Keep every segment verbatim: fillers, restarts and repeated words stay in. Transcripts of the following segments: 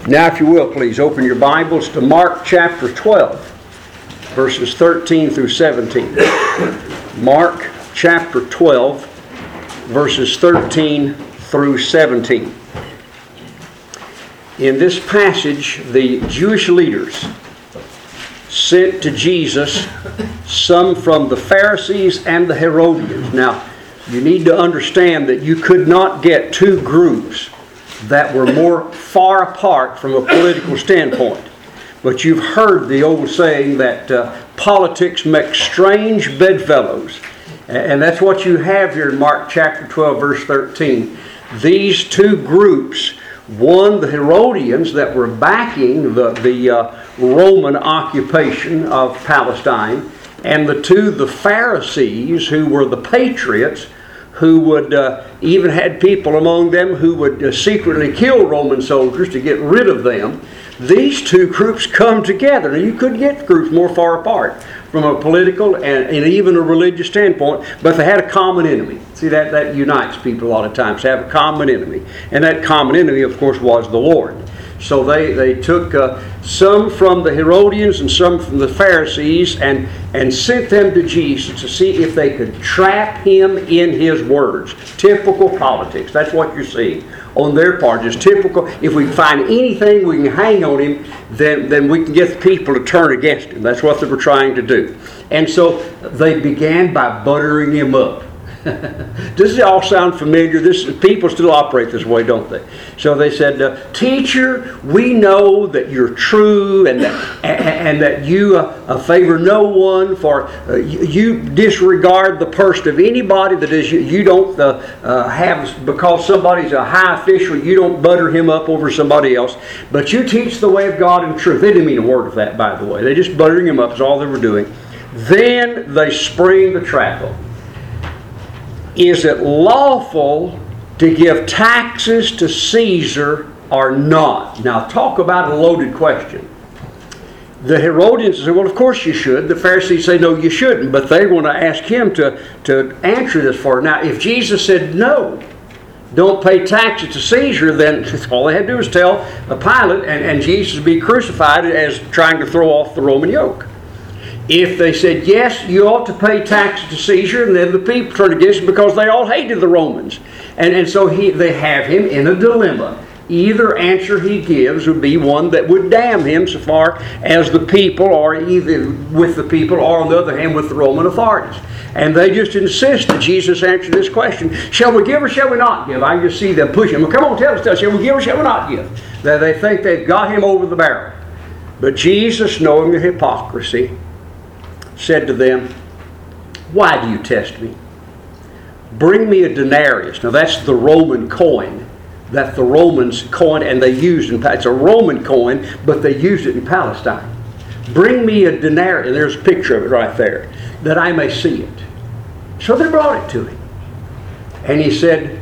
Now, if you will, please open your Bibles to Mark chapter twelve, verses thirteen through seventeen. Mark chapter twelve, verses thirteen through seventeen. In this passage, the Jewish leaders sent to Jesus some from the Pharisees and the Herodians. Now, you need to understand that you could not get two groups that were more far apart from a political standpoint. But you've heard the old saying that uh, politics makes strange bedfellows. And that's what you have here in Mark chapter twelve, verse thirteen. These two groups, one, the Herodians that were backing the, the uh, Roman occupation of Palestine, and the two, the Pharisees, who were the patriots, who would uh, even had people among them who would uh, secretly kill Roman soldiers to get rid of them. These two groups come together. Now, you couldn't get groups more far apart from a political and, and even a religious standpoint, but they had a common enemy. See, that, that unites people a lot of times, to have a common enemy. And that common enemy, of course, was the Lord. So they, they took uh, some from the Herodians and some from the Pharisees and, and sent them to Jesus to see if they could trap him in his words. Typical politics. That's what you're seeing on their part. Just typical. If we can find anything we can hang on him, then, then we can get the people to turn against him. That's what they were trying to do. And so they began by buttering him up. Does it all sound familiar? This people still operate this way, don't they? So they said, uh, "Teacher, we know that you're true, and that and, and that you uh, favor no one. For uh, you, you disregard the person of anybody that is you, you don't uh, uh, have because somebody's a high official. You don't butter him up over somebody else, but you teach the way of God in truth." They didn't mean a word of that, by the way. They just buttering him up is all they were doing. Then they spring the trap on him. Is it lawful to give taxes to Caesar or not? Now, talk about a loaded question. The Herodians say, well, of course you should. The Pharisees say, no, you shouldn't. But they want to ask him to, to answer this for them. Now, if Jesus said no, don't pay taxes to Caesar, then all they had to do was tell Pilate, and, and Jesus would be crucified as trying to throw off the Roman yoke. If they said, yes, you ought to pay taxes to Caesar, and then the people turned against him because they all hated the Romans. And, and so he, they have him in a dilemma. Either answer he gives would be one that would damn him so far as the people, or either with the people, or on the other hand with the Roman authorities. And they just insist that Jesus answer this question, shall we give or shall we not give? I just see them pushing him. Well, come on, tell us, shall we give or shall we not give? That they think they've got him over the barrel. But Jesus, knowing the hypocrisy, said to them, why do you test me? Bring me a denarius. Now that's the Roman coin that the Romans coined and they used in Palestine. It's a Roman coin, but they used it in Palestine. Bring me a denarius, and there's a picture of it right there, that I may see it. So they brought it to him. And he said,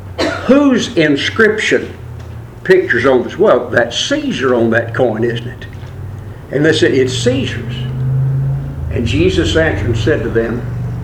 whose inscription pictures on this? Well, that's Caesar on that coin, isn't it? And they said, it's Caesar's. And Jesus answered and said to them,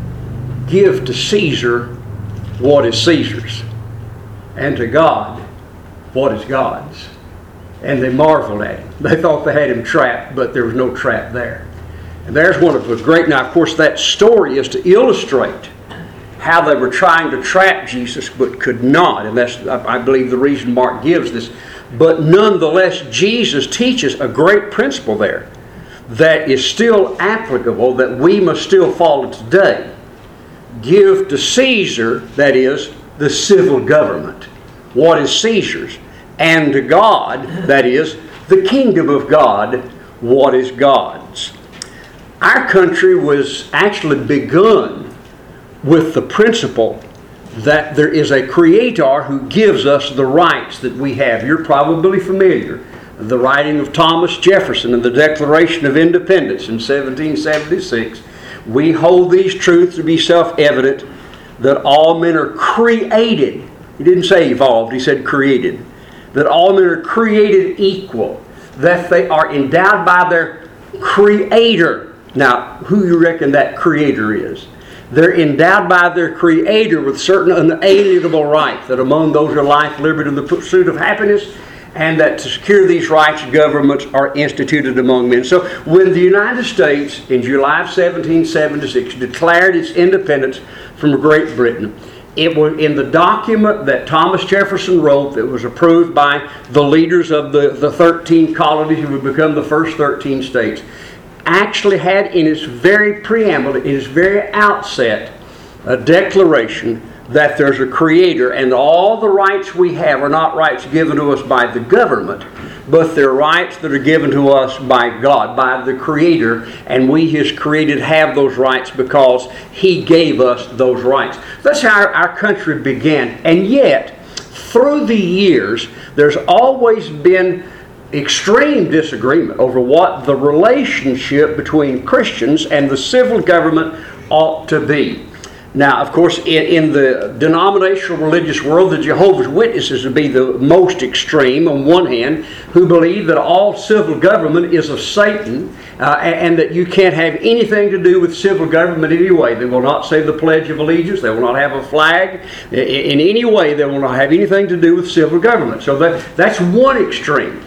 give to Caesar what is Caesar's, and to God what is God's. And they marveled at him. They thought they had him trapped, but there was no trap there. And there's one of the great, now of course that story is to illustrate how they were trying to trap Jesus but could not. And that's, I believe, the reason Mark gives this. But nonetheless, Jesus teaches a great principle there that is still applicable, that we must still follow today. Give to Caesar, that is, the civil government, what is Caesar's, and to God, that is, the kingdom of God, what is God's. Our country was actually begun with the principle that there is a creator who gives us the rights that we have. You're probably familiar. The writing of Thomas Jefferson and the Declaration of Independence in seventeen seventy-six, we hold these truths to be self-evident, that all men are created. He didn't say evolved, he said created. That all men are created equal, that they are endowed by their Creator. Now, who you reckon that Creator is? They're endowed by their Creator with certain unalienable rights, that among those are life, liberty, and the pursuit of happiness, and that to secure these rights, governments are instituted among men. So when the United States in July of seventeen seventy-six declared its independence from Great Britain, it was in the document that Thomas Jefferson wrote that was approved by the leaders of the, the thirteen colonies who would become the first thirteen states, actually had in its very preamble, in its very outset, a declaration that there's a creator and all the rights we have are not rights given to us by the government, but they're rights that are given to us by God, by the creator, and we, his created, have those rights because he gave us those rights. That's how our, our country began. And yet, through the years, there's always been extreme disagreement over what the relationship between Christians and the civil government ought to be. Now, of course, in, in the denominational religious world, the Jehovah's Witnesses would be the most extreme on one hand, who believe that all civil government is of Satan, uh, and that you can't have anything to do with civil government in any way. They will not say the Pledge of Allegiance. They will not have a flag. In, in any way, they will not have anything to do with civil government. So that, that's one extreme.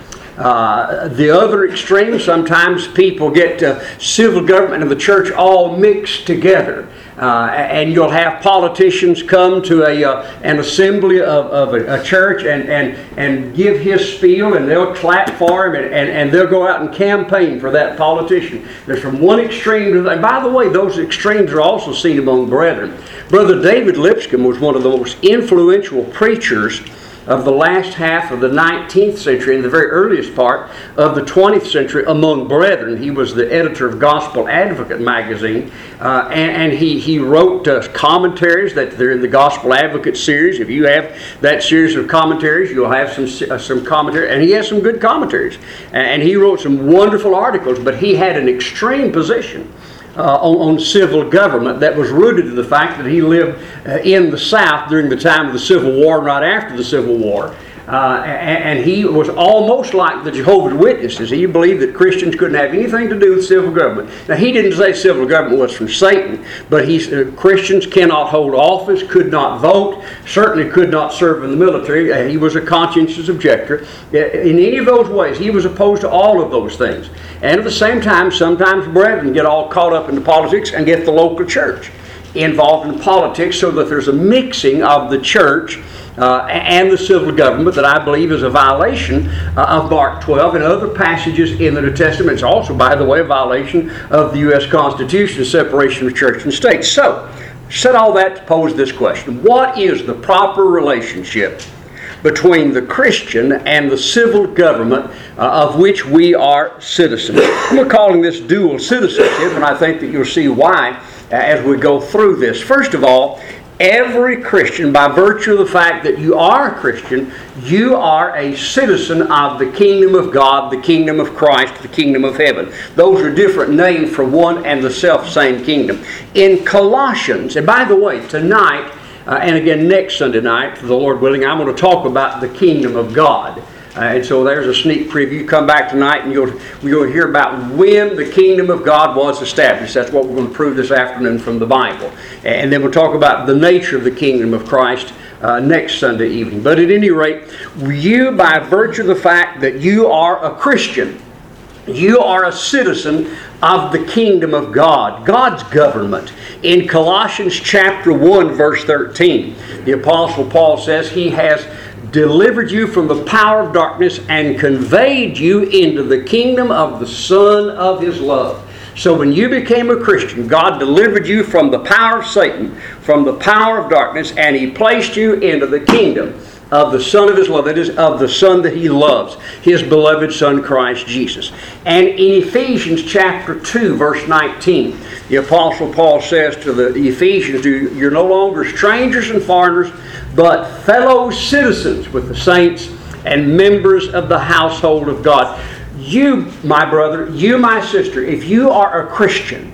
Uh, the other extreme, sometimes people get uh, civil government and the church all mixed together. Uh, and you'll have politicians come to a uh, an assembly of, of a, a church and, and, and give his spiel, and they'll clap for him, and, and, and they'll go out and campaign for that politician. There's from one extreme to the other. And by the way, those extremes are also seen among brethren. Brother David Lipscomb was one of the most influential preachers of the last half of the nineteenth century and the very earliest part of the twentieth century among brethren. He was the editor of Gospel Advocate magazine, uh, and, and he, he wrote uh, commentaries that they're in the Gospel Advocate series. If you have that series of commentaries, you'll have some uh, some commentary, and he has some good commentaries. And he wrote some wonderful articles, but he had an extreme position Uh, on, on civil government that was rooted in the fact that he lived uh, in the South during the time of the Civil War and right after the Civil War. Uh, and, and he was almost like the Jehovah's Witnesses. He believed that Christians couldn't have anything to do with civil government. Now, he didn't say civil government was from Satan, but he uh, Christians cannot hold office, could not vote, certainly could not serve in the military. Uh, he was a conscientious objector. In any of those ways, he was opposed to all of those things. And at the same time, sometimes brethren get all caught up into politics and get the local church involved in politics, so that there's a mixing of the church uh, and the civil government that I believe is a violation uh, of Mark twelve and other passages in the New Testament. It's also, by the way, a violation of the U S Constitution, the separation of church and state. So, said all that to pose this question: what is the proper relationship between the Christian and the civil government uh, of which we are citizens? We're calling this dual citizenship, and I think that you'll see why uh, as we go through this. First of all, every Christian, by virtue of the fact that you are a Christian, you are a citizen of the kingdom of God, the kingdom of Christ, the kingdom of heaven. Those are different names for one and the self-same kingdom. In Colossians, and by the way, tonight, Uh, and again, next Sunday night, the Lord willing, I'm going to talk about the kingdom of God. Uh, and so there's a sneak preview. Come back tonight and you'll, you'll hear about when the kingdom of God was established. That's what we're going to prove this afternoon from the Bible. And then we'll talk about the nature of the kingdom of Christ uh, next Sunday evening. But at any rate, you, by virtue of the fact that you are a Christian, you are a citizen of the kingdom of God, God's government. In Colossians chapter one, verse thirteen, the Apostle Paul says he has delivered you from the power of darkness and conveyed you into the kingdom of the Son of His love. So when you became a Christian, God delivered you from the power of Satan, from the power of darkness, and He placed you into the kingdom of the Son of His love, that is, of the Son that He loves, His beloved Son, Christ Jesus. And in Ephesians chapter two, verse nineteen, the Apostle Paul says to the Ephesians, you're no longer strangers and foreigners, but fellow citizens with the saints and members of the household of God. You, my brother, you, my sister, if you are a Christian,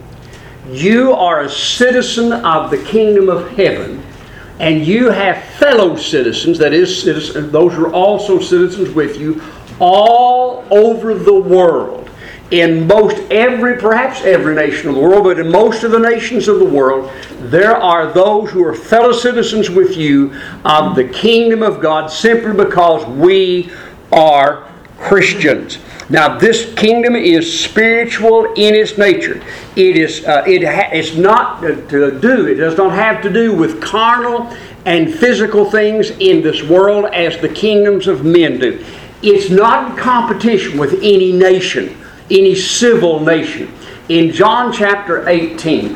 you are a citizen of the kingdom of heaven. And you have fellow citizens, that is, citizens, those are also citizens with you, all over the world. In most every, perhaps every nation of the world, but in most of the nations of the world, there are those who are fellow citizens with you of the kingdom of God, simply because we are Christians. Now, this kingdom is spiritual in its nature. It is. Uh, it ha- it's not to do. It does not have to do with carnal and physical things in this world as the kingdoms of men do. It's not in competition with any nation, any civil nation. In John chapter eighteen,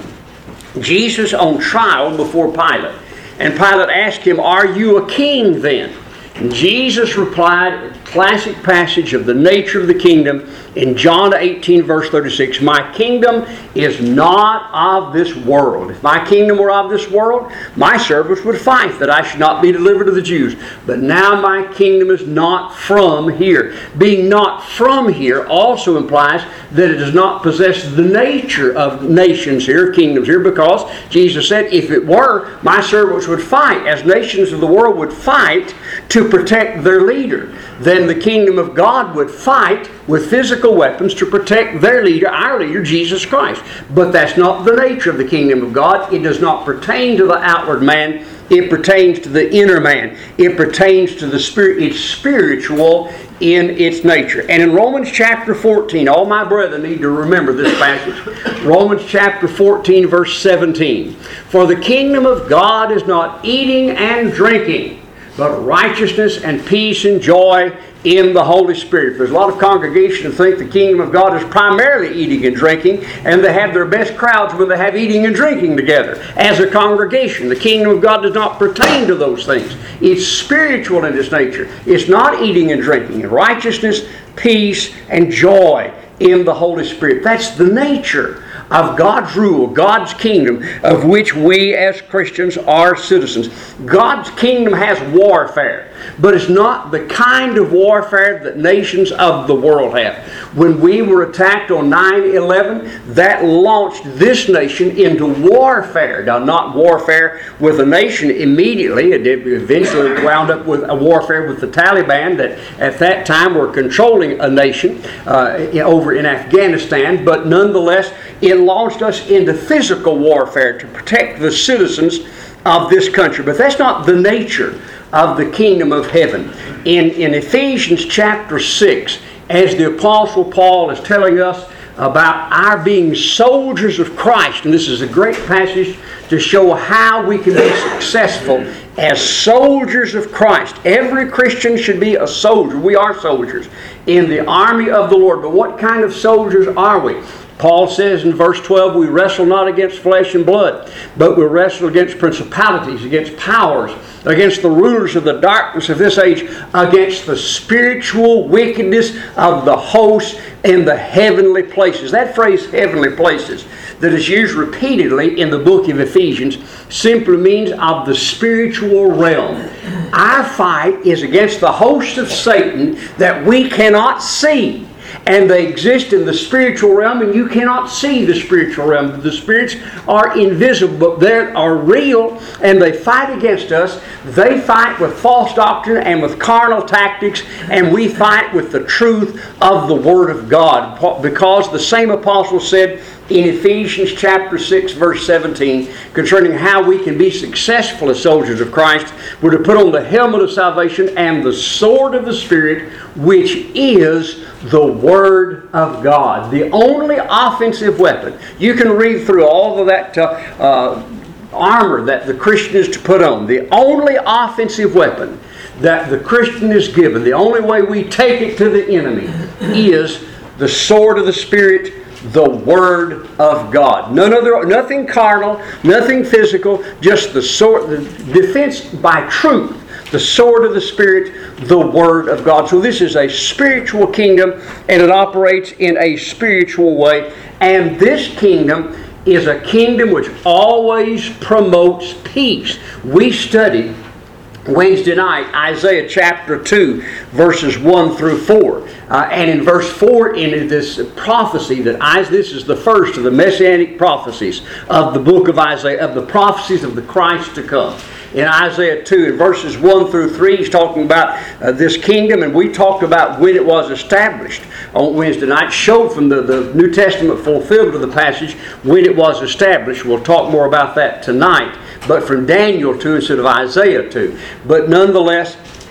Jesus on trial before Pilate, and Pilate asked him, "Are you a king then?" And Jesus replied, classic passage of the nature of the kingdom in John eighteen verse thirty-six, "My kingdom is not of this world. If my kingdom were of this world, my servants would fight that I should not be delivered to the Jews. But now my kingdom is not from here." Being not from here also implies that it does not possess the nature of nations here, kingdoms here, because Jesus said, if it were, my servants would fight, as nations of the world would fight to protect their leader. Then the kingdom of God would fight with physical weapons to protect their leader, our leader, Jesus Christ. But that's not the nature of the kingdom of God. It does not pertain to the outward man. It pertains to the inner man. It pertains to the spirit. It's spiritual in its nature. And in Romans chapter fourteen, all my brethren need to remember this passage. Romans chapter fourteen verse seventeen. "For the kingdom of God is not eating and drinking, but righteousness and peace and joy in the Holy Spirit." There's a lot of congregations that think the kingdom of God is primarily eating and drinking, and they have their best crowds when they have eating and drinking together as a congregation. The kingdom of God does not pertain to those things. It's spiritual in its nature. It's not eating and drinking. And righteousness, peace, and joy in the Holy Spirit. That's the nature of God's rule, God's kingdom, of which we as Christians are citizens. God's kingdom has warfare, but it's not the kind of warfare that nations of the world have. When we were attacked on nine eleven, that launched this nation into warfare. Now, not warfare with a nation immediately. It eventually wound up with a warfare with the Taliban that at that time were controlling a nation uh, over in Afghanistan, but nonetheless, it launched us into physical warfare to protect the citizens of this country. But that's not the nature of the kingdom of heaven. In, in Ephesians chapter six, as the Apostle Paul is telling us about our being soldiers of Christ, and this is a great passage to show how we can be successful as soldiers of Christ. Every Christian should be a soldier. We are soldiers in the army of the Lord. But what kind of soldiers are we? Paul says in verse twelve, "We wrestle not against flesh and blood, but we wrestle against principalities, against powers, against the rulers of the darkness of this age, against the spiritual wickedness of the hosts in the heavenly places." That phrase, heavenly places, that is used repeatedly in the book of Ephesians, simply means of the spiritual realm. Our fight is against the hosts of Satan that we cannot see. And they exist in the spiritual realm, and you cannot see the spiritual realm. The spirits are invisible, but they are real, and they fight against us. They fight with false doctrine and with carnal tactics, and we fight with the truth of the Word of God. Because the same apostle said in Ephesians chapter six verse seventeen concerning how we can be successful as soldiers of Christ, we're to put on the helmet of salvation and the sword of the Spirit, which is the Word of God. The only offensive weapon. You can read through all of that uh, uh, armor that the Christian is to put on. The only offensive weapon that the Christian is given, the only way we take it to the enemy, is the sword of the Spirit, the Word of God. None other, nothing carnal, nothing physical, just the sword, the defense by truth, the sword of the Spirit, the Word of God. So this is a spiritual kingdom, and it operates in a spiritual way. And this kingdom is a kingdom which always promotes peace. We studied Wednesday night, Isaiah chapter two, verses one through four. Uh, and in verse four, in this prophecy, that Isaiah, this is the first of the messianic prophecies of the book of Isaiah, of the prophecies of the Christ to come. In Isaiah two, in verses one through three, he's talking about uh, this kingdom, and we talked about when it was established on Wednesday night, showed from the, the New Testament fulfillment of the passage when it was established. We'll talk more about that tonight, but from Daniel two instead of Isaiah two. But nonetheless,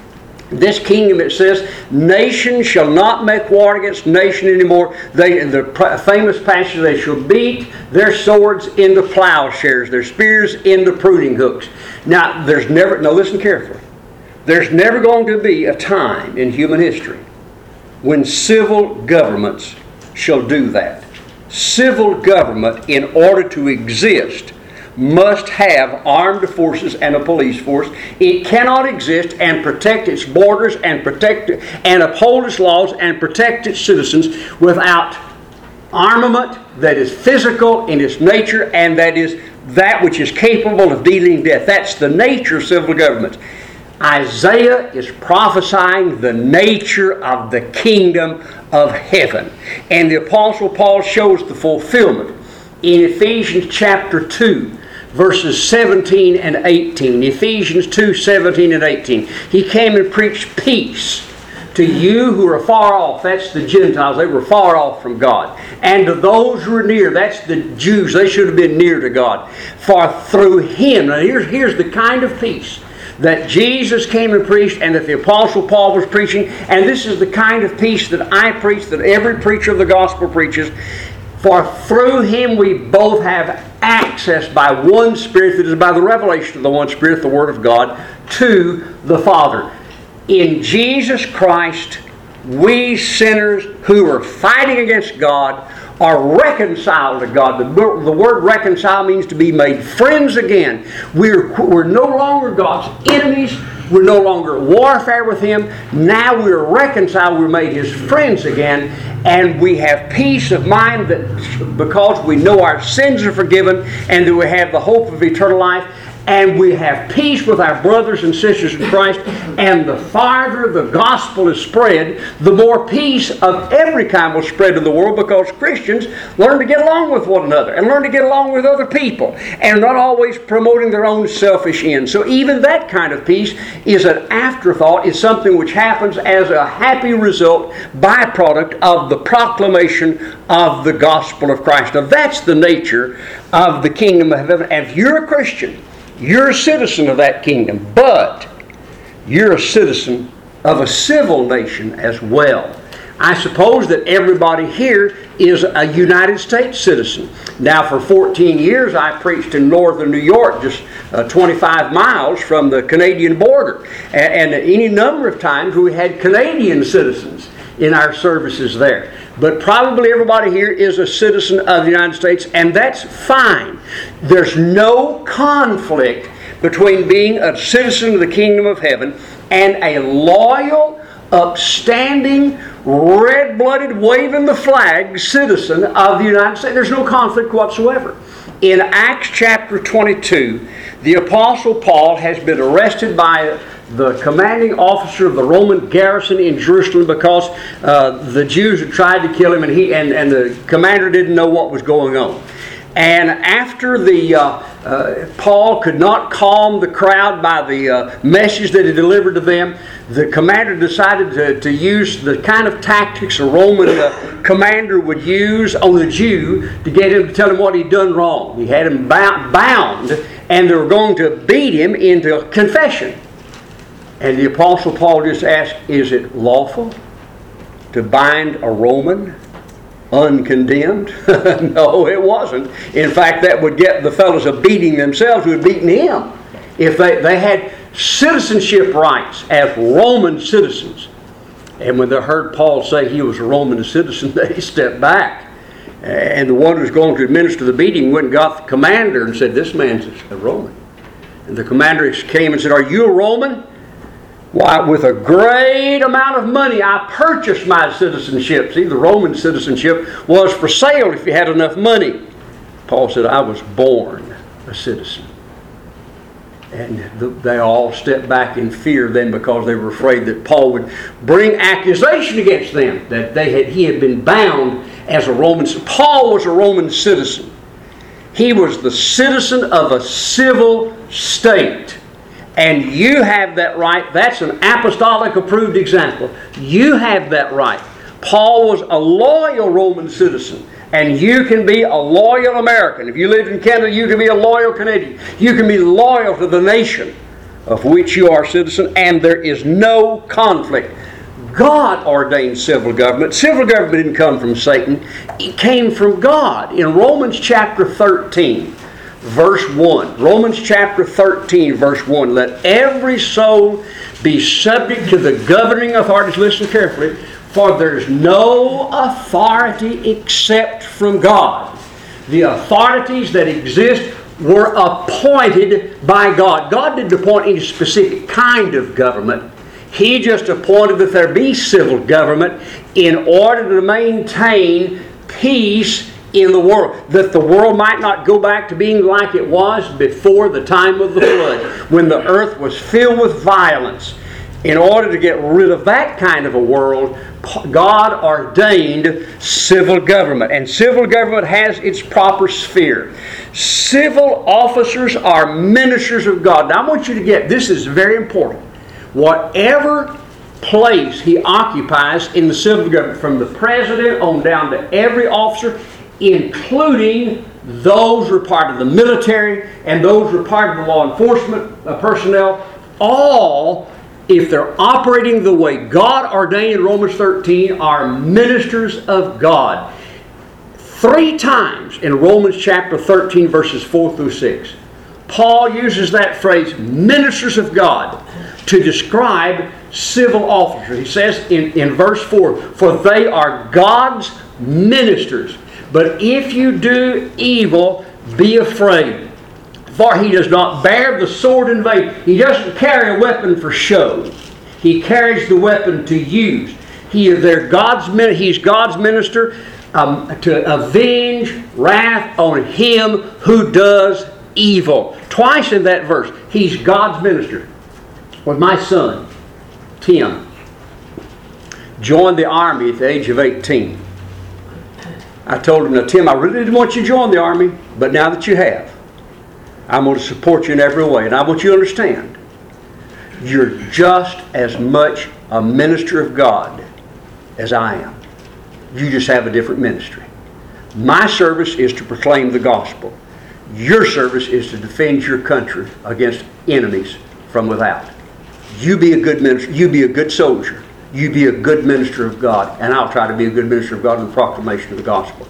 This kingdom, it says, nation shall not make war against nation anymore. They, the famous passage, they shall beat their swords into plowshares, their spears into pruning hooks. Now, there's never, now listen carefully. There's never going to be a time in human history when civil governments shall do that. Civil government, in order to exist, must have armed forces and a police force. It cannot exist and protect its borders and protect and uphold its laws and protect its citizens without armament that is physical in its nature and that is that which is capable of dealing death. That's the nature of civil government. Isaiah is prophesying the nature of the kingdom of heaven. And the Apostle Paul shows the fulfillment in Ephesians chapter two, verses seventeen and eighteen. Ephesians two, seventeen and eighteen. He came and preached peace to you who are far off. That's the Gentiles. They were far off from God. And to those who are near. That's the Jews. They should have been near to God. For through Him. Now here's, here's the kind of peace that Jesus came and preached and that the Apostle Paul was preaching. And this is the kind of peace that I preach, that every preacher of the gospel preaches. For through Him we both have access by one Spirit, that is by the revelation of the one Spirit, the Word of God, to the Father. In Jesus Christ, we sinners who are fighting against God are reconciled to God. The, the word reconcile means to be made friends again. We're, we're no longer God's enemies. We're no longer at warfare with Him. Now we're reconciled. We're made His friends again. And we have peace of mind that because we know our sins are forgiven and that we have the hope of eternal life. And we have peace with our brothers and sisters in Christ. And the farther the gospel is spread, the more peace of every kind will spread to the world, because Christians learn to get along with one another and learn to get along with other people and not always promoting their own selfish ends. So even that kind of peace is an afterthought. It's something which happens as a happy result, byproduct of the proclamation of the gospel of Christ. Now that's the nature of the kingdom of heaven. And if you're a Christian, you're a citizen of that kingdom, but you're a citizen of a civil nation as well. I suppose that everybody here is a United States citizen. Now, for fourteen years, I preached in northern New York, just uh, twenty-five miles from the Canadian border. And, and any number of times we had Canadian citizens in our services there. But probably everybody here is a citizen of the United States, and that's fine. There's no conflict between being a citizen of the kingdom of heaven and a loyal, upstanding, red-blooded, waving the flag citizen of the United States. There's no conflict whatsoever. In Acts chapter twenty-two, the Apostle Paul has been arrested by the commanding officer of the Roman garrison in Jerusalem because uh, the Jews had tried to kill him, and he and, and the commander didn't know what was going on. And after the uh, uh, Paul could not calm the crowd by the uh, message that he delivered to them, the commander decided to, to use the kind of tactics a Roman uh, commander would use on the Jew to get him to tell him what he'd done wrong. He had him bound, and they were going to beat him into confession. And the Apostle Paul just asked, is it lawful to bind a Roman uncondemned? No, it wasn't. In fact, that would get the fellows a beating themselves who had beaten him. If they, they had citizenship rights as Roman citizens. And when they heard Paul say he was a Roman citizen, they stepped back. And the one who was going to administer the beating went and got the commander and said, this man's a Roman. And the commander came and said, are you a Roman? Why, with a great amount of money, I purchased my citizenship. See, the Roman citizenship was for sale if you had enough money. Paul said, I was born a citizen. And they all stepped back in fear then, because they were afraid that Paul would bring accusation against them, that they had he had been bound as a Roman citizen. Paul was a Roman citizen. He was the citizen of a civil state. And you have that right. That's an apostolic approved example. You have that right. Paul was a loyal Roman citizen. And you can be a loyal American. If you lived in Canada, you can be a loyal Canadian. You can be loyal to the nation of which you are citizen, and there is no conflict. God ordained civil government. Civil government didn't come from Satan. It came from God. In Romans chapter thirteen, verse one. Romans chapter thirteen, verse one. Let every soul be subject to the governing authorities. Listen carefully. For there's no authority except from God. The authorities that exist were appointed by God. God didn't appoint any specific kind of government. He just appointed that there be civil government in order to maintain peace in the world. That the world might not go back to being like it was before the time of the flood, when the earth was filled with violence. In order to get rid of that kind of a world, God ordained civil government. And civil government has its proper sphere. Civil officers are ministers of God. Now I want you to get, this is very important. Whatever place he occupies in the civil government, from the president on down to every officer, including those who are part of the military and those who are part of the law enforcement uh, personnel, all, if they're operating the way God ordained in Romans thirteen, are ministers of God. Three times in Romans chapter thirteen, verses four through six, Paul uses that phrase, ministers of God, to describe civil officers. He says in, in verse four, for they are God's ministers. But if you do evil, be afraid. For he does not bear the sword in vain. He doesn't carry a weapon for show. He carries the weapon to use. He is their God's min- He's God's minister um, to avenge wrath on him who does evil. Twice in that verse, he's God's minister. When my son, Tim, joined the Army at the age of eighteen, I told him, now Tim, I really didn't want you to join the Army, but now that you have, I'm going to support you in every way. And I want you to understand, you're just as much a minister of God as I am. You just have a different ministry. My service is to proclaim the gospel. Your service is to defend your country against enemies from without. You be a good minister. You be a good soldier. You be a good minister of God. And I'll try to be a good minister of God in the proclamation of the gospel.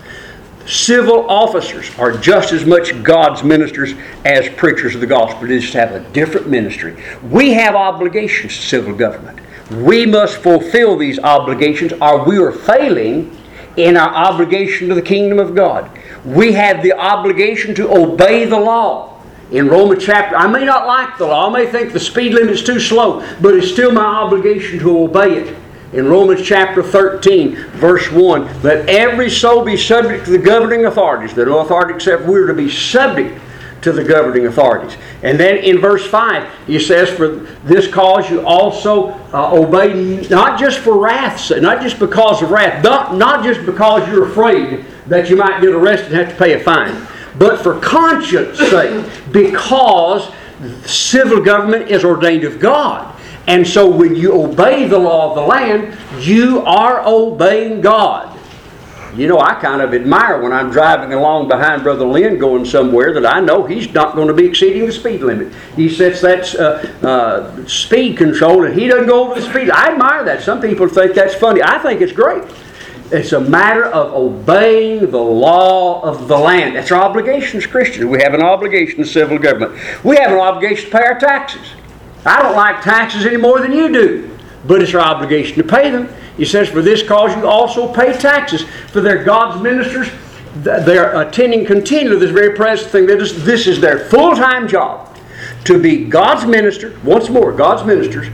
Civil officers are just as much God's ministers as preachers of the gospel. They just have a different ministry. We have obligations to civil government. We must fulfill these obligations, or we are failing in our obligation to the kingdom of God. We have the obligation to obey the law. In Romans chapter, I may not like the law, I may think the speed limit is too slow, but it's still my obligation to obey it. In Romans chapter thirteen, verse one, let every soul be subject to the governing authorities. There's no authority except we're to be subject to the governing authorities. And then in verse five, he says, for this cause you also uh, obey, not just for wrath's sake, not just because of wrath, not, not just because you're afraid that you might get arrested and have to pay a fine, but for conscience sake, because civil government is ordained of God. And so when you obey the law of the land, you are obeying God. You know, I kind of admire when I'm driving along behind Brother Lynn going somewhere that I know he's not going to be exceeding the speed limit. He sets that uh, uh, speed control and he doesn't go over the speed. I admire that. Some people think that's funny. I think it's great. It's a matter of obeying the law of the land. That's our obligation as Christians. We have an obligation to civil government. We have an obligation to pay our taxes. I don't like taxes any more than you do, but it's our obligation to pay them. He says, for this cause you also pay taxes. For they're God's ministers. They're attending continually this very present thing. This is their full-time job, to be God's minister. Once more, God's ministers.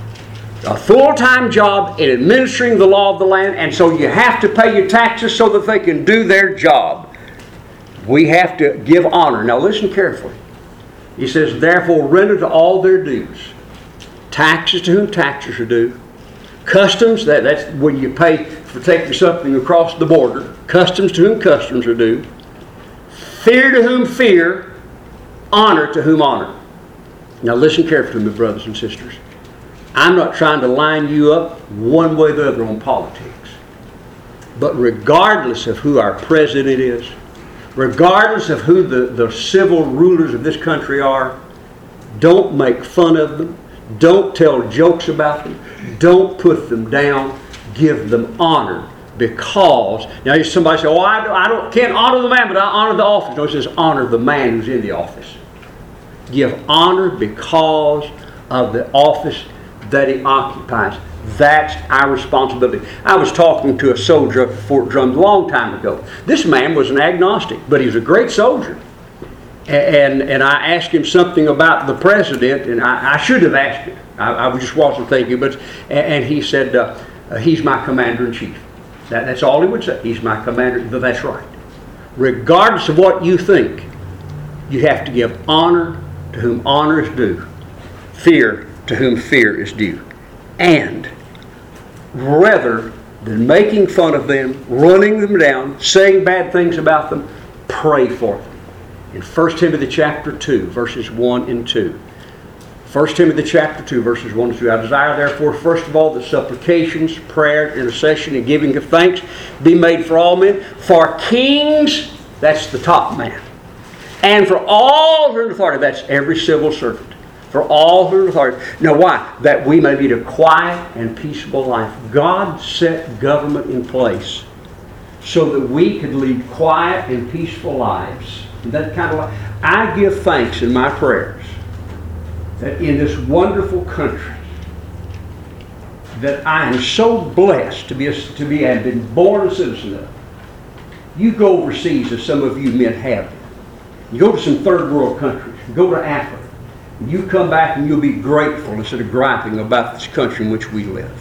A full-time job in administering the law of the land, and so you have to pay your taxes so that they can do their job. We have to give honor. Now listen carefully. He says, therefore render to all their dues. Taxes to whom taxes are due. Customs, that, that's when you pay for taking something across the border. Customs to whom customs are due. Fear to whom fear. Honor to whom honor. Now listen carefully, my brothers and sisters. I'm not trying to line you up one way or the other on politics. But regardless of who our president is, regardless of who the, the civil rulers of this country are, Don't make fun of them. Don't tell jokes about them. Don't put them down. Give them honor. Because, now somebody say, oh, I, don't, I don't, can't honor the man, but I honor the office. No, it says honor the man who's in the office. Give honor because of the office that he occupies. That's our responsibility. I was talking to a soldier up at Fort Drum a long time ago. This man was an agnostic, but he was a great soldier. And and I asked him something about the president, and I, I should have asked him. I, I just wasn't thinking, but and he said, uh, he's my commander-in-chief. That, that's all he would say. He's my commander. But that's right. Regardless of what you think, you have to give honor to whom honor is due, fear to whom fear is due. And rather than making fun of them, running them down, saying bad things about them, pray for them. In First Timothy chapter two, verses one and two. First Timothy chapter two, verses one and two. I desire therefore, first of all, that supplications, prayer, intercession, and giving of thanks be made for all men, for kings, that's the top man, and for all who are in authority, that's every civil servant, for all who are in authority. Now why? That we may lead a quiet and peaceable life. God set government in place so that we could lead quiet and peaceful lives. That kind of life. I give thanks in my prayers that in this wonderful country that I am so blessed to be a, to be and been born a citizen of. You go overseas, as some of you men have. You go to some third world countries. You go to Africa. And you come back and you'll be grateful instead of griping about this country in which we live.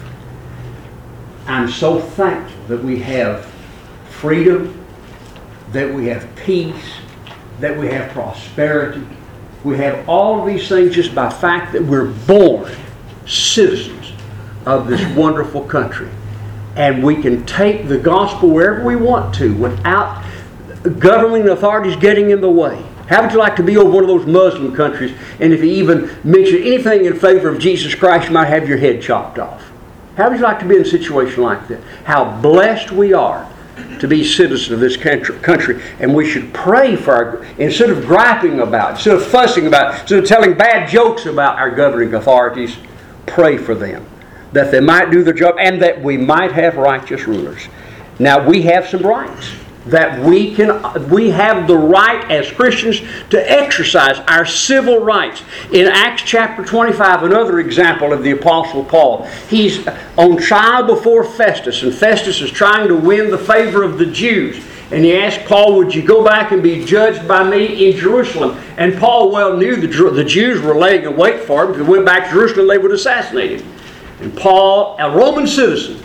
I'm so thankful that we have freedom, that we have peace, that we have prosperity. We have all of these things just by fact that we're born citizens of this wonderful country. And we can take the gospel wherever we want to without governing authorities getting in the way. How would you like to be over one of those Muslim countries, and if you even mention anything in favor of Jesus Christ, you might have your head chopped off? How would you like to be in a situation like that? How blessed we are to be citizens of this country, and we should pray for our, instead of griping about it, instead of fussing about it, instead of telling bad jokes about our governing authorities, pray for them, that they might do their job, and that we might have righteous rulers. Now, we have some rights that we can, we have the right as Christians to exercise our civil rights. In Acts chapter twenty-five, another example of the Apostle Paul. He's on trial before Festus, and Festus is trying to win the favor of the Jews. And he asked Paul, would you go back and be judged by me in Jerusalem? And Paul well knew the, the Jews were laying in wait for him. If he went back to Jerusalem, they would assassinate him. And Paul, a Roman citizen,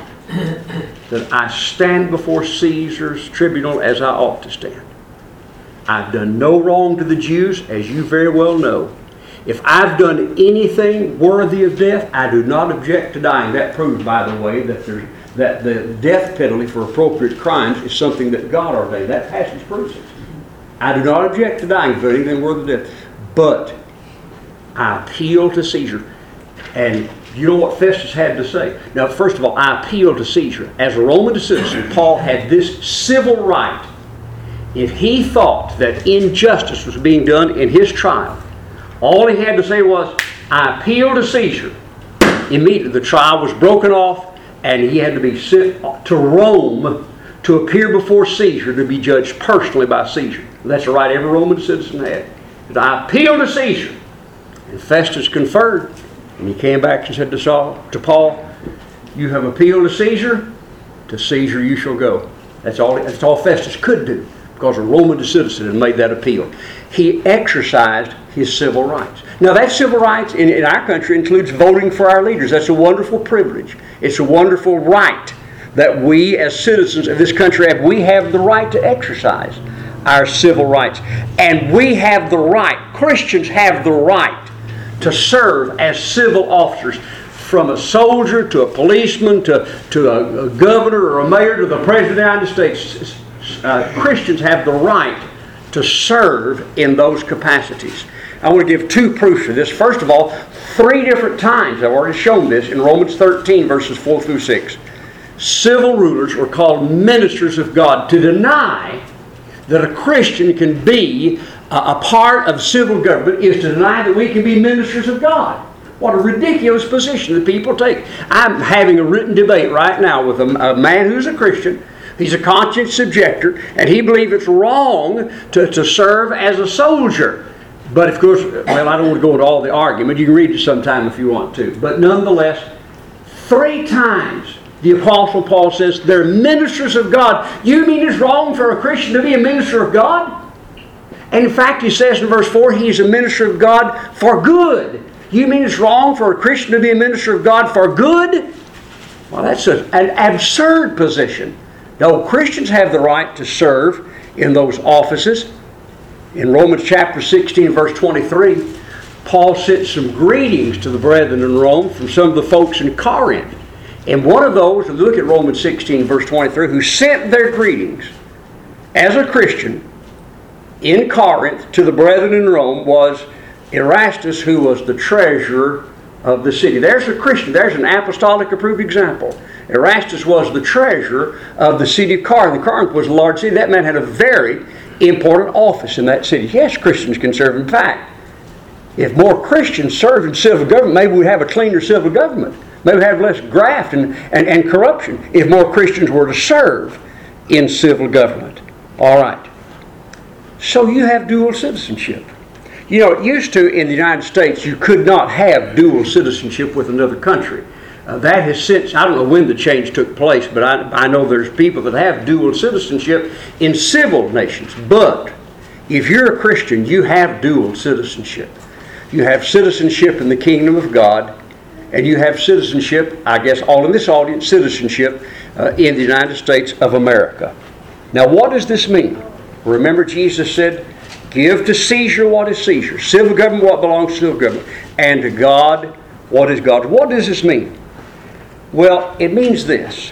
that I stand before Caesar's tribunal as I ought to stand. I've done no wrong to the Jews, as you very well know. If I've done anything worthy of death, I do not object to dying. That proves, by the way, that, there's, that the death penalty for appropriate crimes is something that God ordained. That passage proves it. I do not object to dying for anything worthy of death. But I appeal to Caesar. And you know what Festus had to say? Now, first of all, I appeal to Caesar. As a Roman citizen, Paul had this civil right. If he thought that injustice was being done in his trial, all he had to say was, I appeal to Caesar. Immediately, the trial was broken off, and he had to be sent to Rome to appear before Caesar to be judged personally by Caesar. That's the right every Roman citizen had. I appeal to Caesar. And Festus conferred. And he came back and said to Saul, to Paul, you have appealed to Caesar, to Caesar you shall go. That's all, that's all Festus could do, because a Roman citizen had made that appeal. He exercised his civil rights. Now that civil rights in, in our country includes voting for our leaders. That's a wonderful privilege. It's a wonderful right that we as citizens of this country have. We have the right to exercise our civil rights. And we have the right, Christians have the right, to serve as civil officers, from a soldier to a policeman to, to a, a governor or a mayor to the president of the United States. Uh, Christians have the right to serve in those capacities. I want to give two proofs of this. First of all, three different times, I've already shown this, in Romans thirteen, verses four through six. Civil rulers were called ministers of God, to deny that a Christian can be a part of civil government is to deny that we can be ministers of God. What a ridiculous position that people take. I'm having a written debate right now with a, a man who's a Christian. He's a conscience objector, and he believes it's wrong to, to serve as a soldier. But of course, well, I don't want to go into all the argument. You can read it sometime if you want to. But nonetheless, three times the Apostle Paul says they're ministers of God. You mean it's wrong for a Christian to be a minister of God? And in fact, he says in verse four, he's a minister of God for good. You mean it's wrong for a Christian to be a minister of God for good? Well, that's a, an absurd position. No, Christians have the right to serve in those offices. In Romans chapter sixteen, verse twenty-three, Paul sent some greetings to the brethren in Rome from some of the folks in Corinth. And one of those, look at Romans sixteen, verse twenty-three, who sent their greetings as a Christian in Corinth to the brethren in Rome was Erastus, who was the treasurer of the city. There's a Christian. There's an apostolic approved example. Erastus was the treasurer of the city of Corinth. Corinth was a large city. That man had a very important office in that city. Yes, Christians can serve. In fact, if more Christians served in civil government, maybe we'd have a cleaner civil government. Maybe we'd have less graft and, and, and corruption if more Christians were to serve in civil government. All right. So you have dual citizenship. You know, it used to, in the United States, you could not have dual citizenship with another country. Uh, that has since, I don't know when the change took place, but I, I know there's people that have dual citizenship in civil nations. But if you're a Christian, you have dual citizenship. You have citizenship in the kingdom of God, and you have citizenship, I guess all in this audience, citizenship uh, in the United States of America. Now, what does this mean? Remember, Jesus said, give to Caesar what is Caesar, civil government what belongs to civil government, and to God what is God. What does this mean? Well, it means this.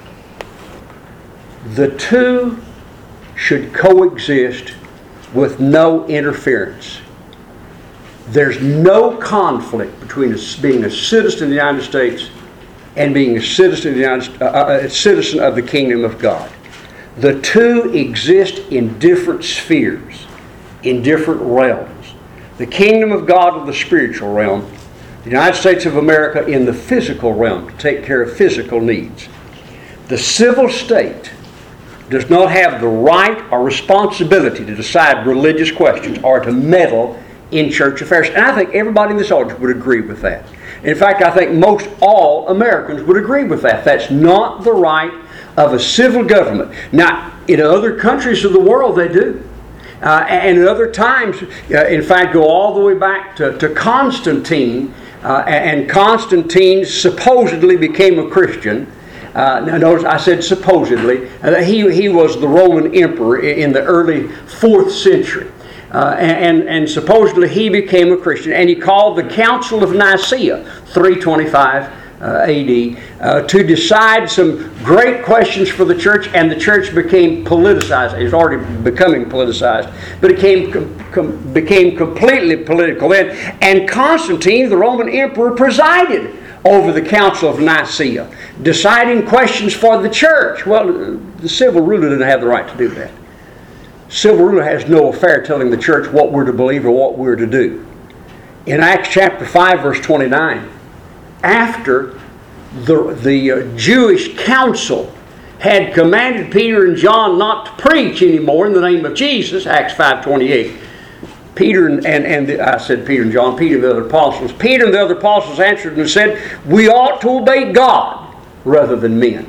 The two should coexist with no interference. There's no conflict between being a citizen of the United States and being a citizen of the United, uh, a citizen of the kingdom of God. The two exist in different spheres, in different realms. The kingdom of God in the spiritual realm, the United States of America in the physical realm to take care of physical needs. The civil state does not have the right or responsibility to decide religious questions or to meddle in church affairs. And I think everybody in this audience would agree with that. In fact, I think most all Americans would agree with that. That's not the right of a civil government. Now, in other countries of the world, they do. Uh, and at other times, uh, in fact, go all the way back to, to Constantine. Uh, and Constantine supposedly became a Christian. Uh, now notice I said supposedly. Uh, he, he was the Roman emperor in the early fourth century. Uh, and, and supposedly he became a Christian. And he called the Council of Nicaea, three twenty-five uh, A D, uh, to decide some great questions for the church. And the church became politicized. It was already becoming politicized. But it came, com, com, became completely political then. And Constantine, the Roman emperor, presided over the Council of Nicaea, deciding questions for the church. Well, the civil ruler didn't have the right to do that. Civil ruler has no affair telling the church what we're to believe or what we're to do. In Acts chapter five, verse twenty-nine, after the, the uh, Jewish council had commanded Peter and John not to preach anymore in the name of Jesus, Acts five twenty-eight, Peter and, and, and the, I said Peter and John, Peter and the other apostles, Peter and the other apostles answered and said, we ought to obey God rather than men.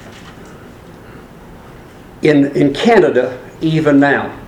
In, in Canada, even now,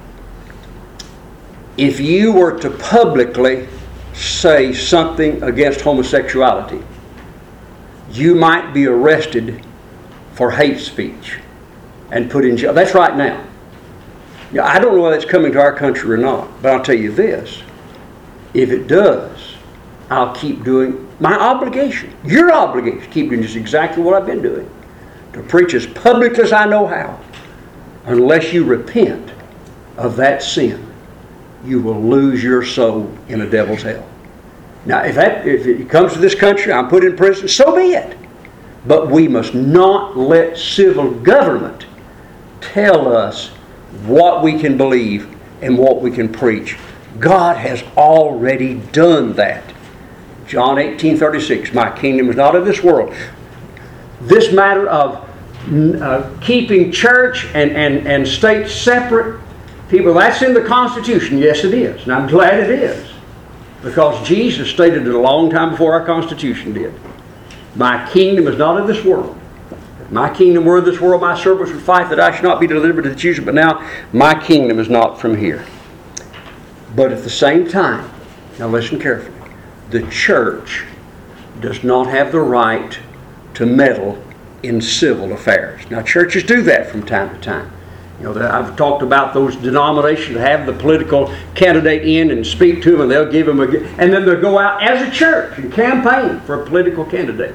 if you were to publicly say something against homosexuality, you might be arrested for hate speech and put in jail. That's right now. Now, I don't know whether it's coming to our country or not, but I'll tell you this. If it does, I'll keep doing my obligation, your obligation, keep doing just exactly what I've been doing, to preach as publicly as I know how. Unless you repent of that sin, you will lose your soul in a devil's hell. Now, if, that, if it comes to this country, I'm put in prison, so be it. But we must not let civil government tell us what we can believe and what we can preach. God has already done that. John eighteen thirty-six, my kingdom is not of this world. This matter of uh, keeping church and, and, and state separate, people, that's in the Constitution. Yes, it is. And I'm glad it is. Because Jesus stated it a long time before our Constitution did. My kingdom is not of this world. If my kingdom were of this world, my servants would fight that I should not be delivered to the children. But now, my kingdom is not from here. But at the same time, now listen carefully, the church does not have the right to meddle in civil affairs. Now, churches do that from time to time. You know, I've talked about those denominations that have the political candidate in and speak to them, and they'll give them a, and then they'll go out as a church and campaign for a political candidate.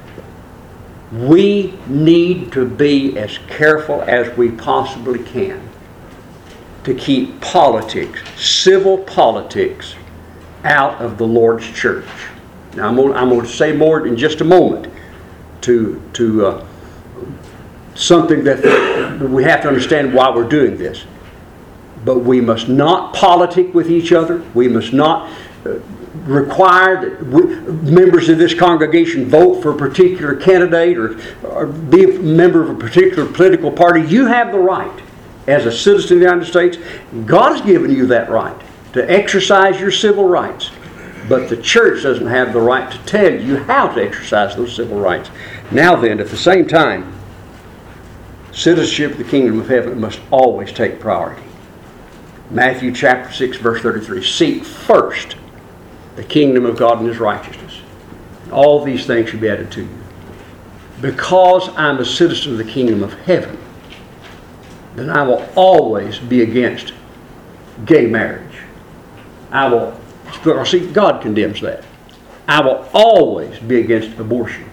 We need to be as careful as we possibly can to keep politics, civil politics, out of the Lord's church. Now, I'm going, I'm going to say more in just a moment to to uh, something that we have to understand why we're doing this. But we must not politic with each other. We must not uh, require that we, members of this congregation vote for a particular candidate or, or be a member of a particular political party. You have the right as a citizen of the United States. God has given you that right to exercise your civil rights. But the church doesn't have the right to tell you how to exercise those civil rights. Now then, at the same time, citizenship of the kingdom of heaven must always take priority. Matthew chapter six, verse thirty-three. Seek first the kingdom of God and His righteousness. All these things should be added to you. Because I'm a citizen of the kingdom of heaven, then I will always be against gay marriage. I will, see, God condemns that. I will always be against abortion.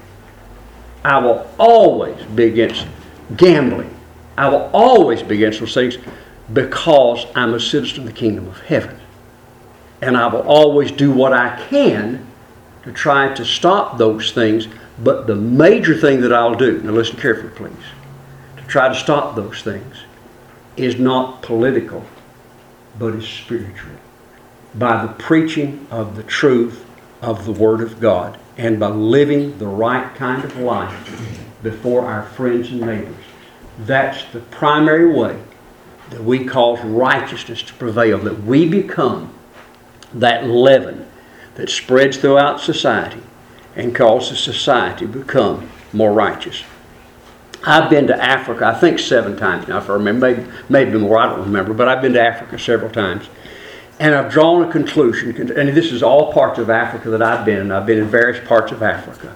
I will always be against gambling. I will always be against those things because I'm a citizen of the kingdom of heaven. And I will always do what I can to try to stop those things. But the major thing that I'll do, now listen carefully please, to try to stop those things is not political, but is spiritual. By the preaching of the truth of the Word of God and by living the right kind of life before our friends and neighbors. That's the primary way that we cause righteousness to prevail, that we become that leaven that spreads throughout society and causes society to become more righteous. I've been to Africa, I think seven times now, if I remember, maybe, maybe more, I don't remember, but I've been to Africa several times. And I've drawn a conclusion, and this is all parts of Africa that I've been in. I've been in various parts of Africa.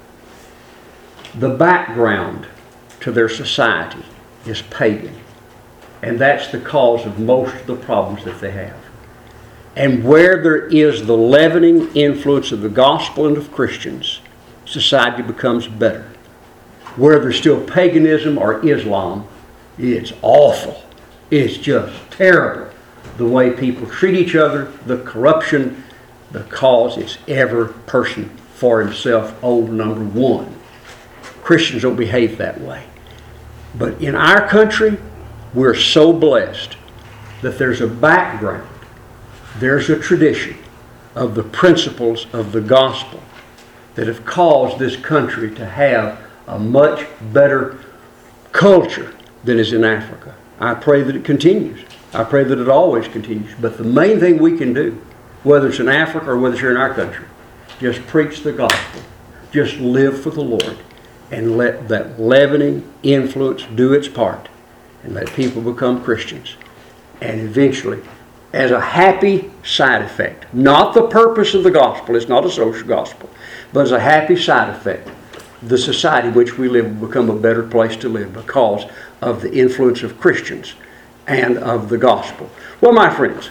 The background to their society is pagan. And that's the cause of most of the problems that they have. And where there is the leavening influence of the gospel and of Christians, society becomes better. Where there's still paganism or Islam, it's awful. It's just terrible. The way people treat each other, the corruption, because it's every person for himself, old number one. Christians don't behave that way. But in our country, we're so blessed that there's a background, there's a tradition of the principles of the gospel that have caused this country to have a much better culture than is in Africa. I pray that it continues. I pray that it always continues. But the main thing we can do, whether it's in Africa or whether it's here in our country, just preach the gospel. Just live for the Lord and let that leavening influence do its part and let people become Christians. And eventually, as a happy side effect, not the purpose of the gospel, it's not a social gospel, but as a happy side effect, the society in which we live will become a better place to live because of the influence of Christians and of the gospel. Well, my friends,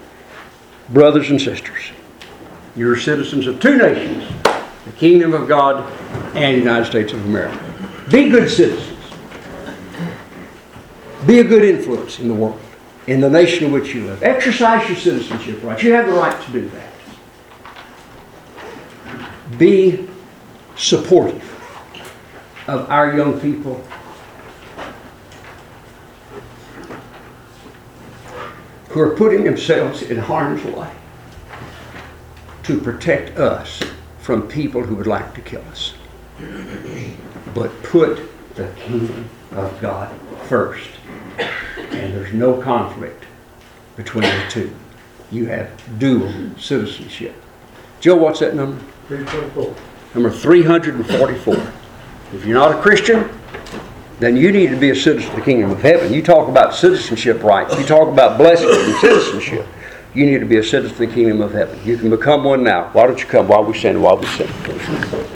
brothers and sisters, you're citizens of two nations, the kingdom of God and the United States of America. Be good citizens. Be a good influence in the world, in the nation in which you live. Exercise your citizenship rights. You have the right to do that. Be supportive of our young people. who are putting themselves in harm's way to protect us from people who would like to kill us. But put the kingdom of God first. And there's no conflict between the two. You have dual citizenship. Joe, what's that number? three twenty-four. Number three hundred forty-four. If you're not a Christian, then you need to be a citizen of the kingdom of heaven. You talk about citizenship rights. You talk about blessings and citizenship. You need to be a citizen of the kingdom of heaven. You can become one now. Why don't you come while we sing, while we sing.